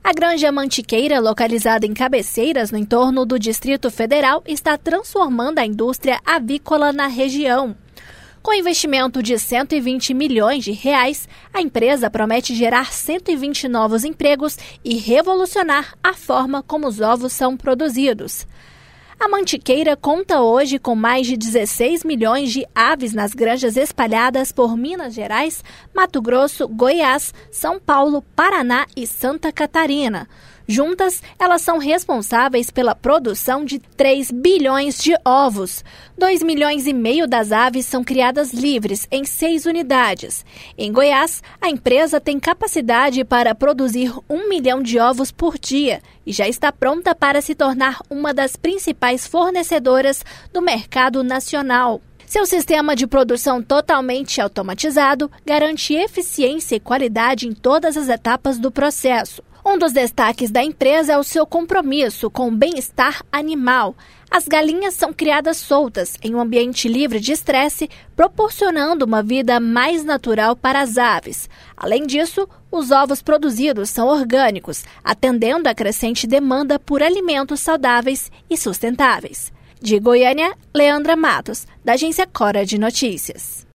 A Granja Mantiqueira, localizada em Cabeceiras, no entorno do Distrito Federal, está transformando a indústria avícola na região. Com investimento de R$120 milhões, a empresa promete gerar 120 novos empregos e revolucionar a forma como os ovos são produzidos. A Mantiqueira conta hoje com mais de 16 milhões de aves nas granjas espalhadas por Minas Gerais, Mato Grosso, Goiás, São Paulo, Paraná e Santa Catarina. Juntas, elas são responsáveis pela produção de 3 bilhões de ovos. 2,5 milhões das aves são criadas livres em 6 unidades. Em Goiás, a empresa tem capacidade para produzir 1 milhão de ovos por dia e já está pronta para se tornar uma das principais fornecedoras do mercado nacional. Seu sistema de produção totalmente automatizado garante eficiência e qualidade em todas as etapas do processo. Um dos destaques da empresa é o seu compromisso com o bem-estar animal. As galinhas são criadas soltas, em um ambiente livre de estresse, proporcionando uma vida mais natural para as aves. Além disso, os ovos produzidos são orgânicos, atendendo à crescente demanda por alimentos saudáveis e sustentáveis. De Goiânia, Leandra Matos, da agência Cora de Notícias.